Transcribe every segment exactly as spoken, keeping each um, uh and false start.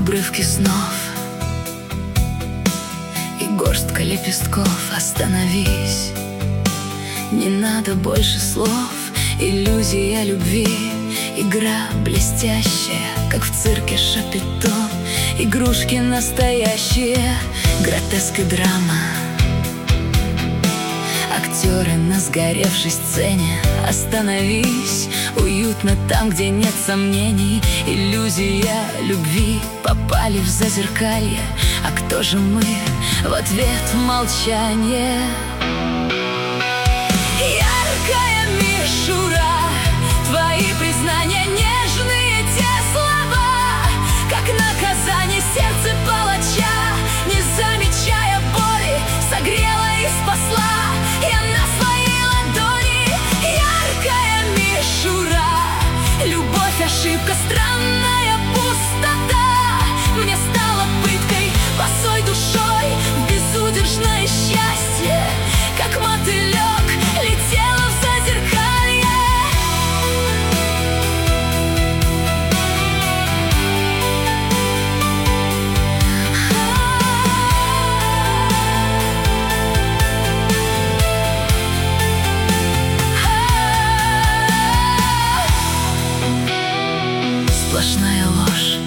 обрывки снов и горстка лепестков. Остановись, не надо больше слов. Иллюзия любви, игра блестящая, как в цирке Шапито. Игрушки настоящие, гротеск и драма. Актеры на сгоревшей сцене. Остановись, уютно там, где нет сомнений. Иллюзия любви, попали в зазеркалье. А кто же мы? В ответ молчание. Яркая мишура, твои признания, нежные те слова, как наказание сердце палача. Не замечая боли, согрела и спасла я на своей ладони. Яркая мишура, любовь, ошибка, странная пустота. Мне стала пыткой, босой душой, безудержное счастье, как мотылек летела в зазеркалье. Сплошная ложь,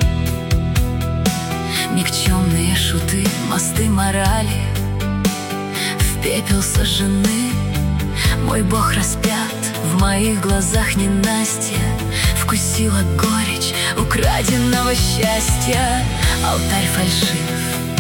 никчемные шуты, мосты морали в пепел сожжены. Мой Бог распят, в моих глазах ненастье вкусила горечь украденного счастья. Алтарь фальшив,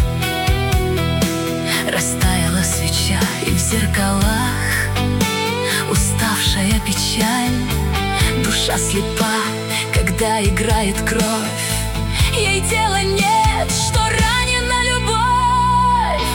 растаяла свеча, и в зеркалах уставшая печаль. Душа слепа, когда играет кровь, ей дела нет, что ранена любовь.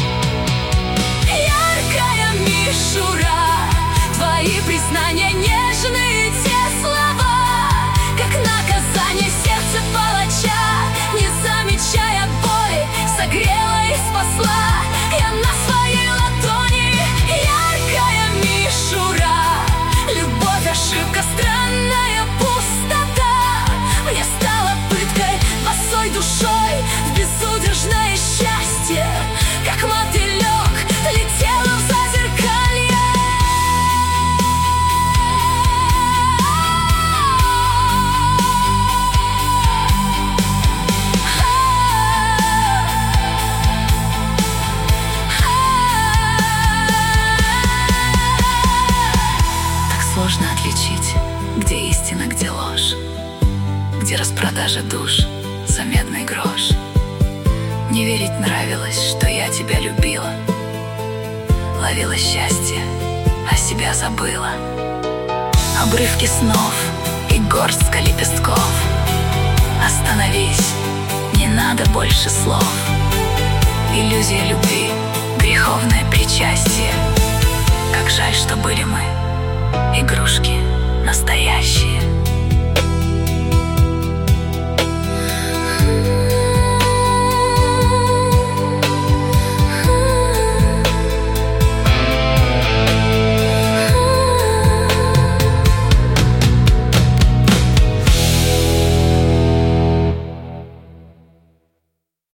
Яркая мишура, твои признания, нежные те слова, как наказание сердце палача. Не замечая боли, согрела и спасла я на своей ладони. Яркая мишура, любовь, ошибка, странная пустота. Мне стала пыткой, босой душой, в безудержное счастье, как мотылек летела в зазеркалье. Так сложно отличить, где истина, где ложь, где распродажа душ за медный грош. Не верить нравилось, что я тебя любила, ловила счастье, а себя забыла. Обрывки снов и горстка лепестков. Остановись, не надо больше слов. Иллюзия любви, греховное причастие. Как жаль, что были мы игрушки настоящие.